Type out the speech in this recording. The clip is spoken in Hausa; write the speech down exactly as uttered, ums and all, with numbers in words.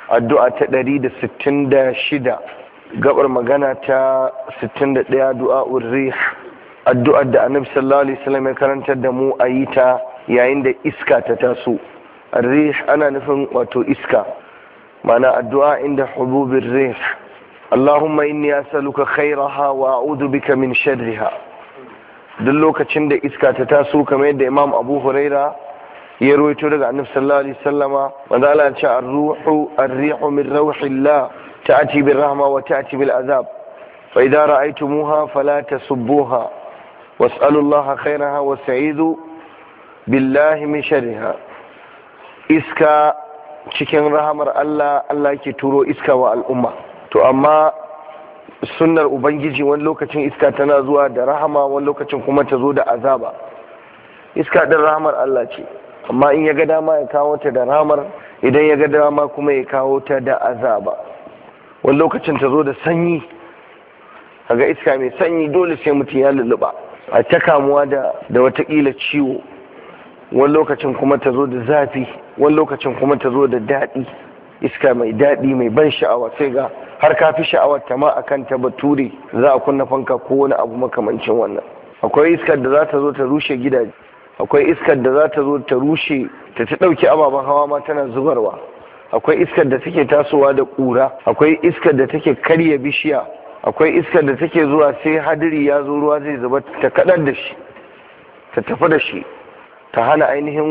addu'a ta ɗari da sittin da shida, gabar magana ta sittin da ɗaya, du'a'ur rih, addu'ar da annabi sallallahu alaihi wasallam ya karantar da mu a yi ta yayin da iska ta taso. Rih ana nufin wato iska, ma'ana addu'a inda hububir rih. Allahumma inni as'aluka khairaha wa a'udhu bika min sharriha. Duk lokacin da iska ta taso, kamar yadda Imam Abu Huraira ya rawaito daga annabi sallallahu alaihi wasallama, wanda Allah ya ce ar-ruhu ar-rihu min rawhillah ta'ti bir rahma wa ta'ti bil azab fa idza ra'aytumuha fala tasubbuha was'alu Allah khairaha wasta'idhu billahi min sharriha. Iska cikin rahamar Allah, Allah yake turo iska wa al'umma. To amma sunnar ubangiji, wani lokacin iska tana zuwa da rahama, wani lokacin kuma ta zo da azaba. Iska din rahamar Allah ce, amma in ya ga dama ya kawo ta da rahamar, idan ya ga dama kuma ya kawo ta da azaba. Wani lokacin ta zo da sanyi, kaga iska mai sanyi dole sai mutum ya lulluɓa a ta kamuwa da da watakila ciwo. Wani lokacin kuma ta zo da zafi, wani lokacin kuma ta zo da daɗi, iska mai daɗi mai ban sha'awa, sai ga har ka fi sha'awar ta ma akan ta bature, za a kunna fanka ko wani abu makamancin wannan. Akwai iskar da za ta zo ta rushe gidaje, akwai iskar da za ta zo ta rushe ta ta ɗauki ababen hawa ma tana zubarwa, akwai iskar da take tasowa da ƙura, akwai iskar da take karya bishiya, akwai iskar da take zuwa sai hadiri ya zo ruwa zai zuba ta kaɗar da shi, ta tafi da shi, ta hana ainihin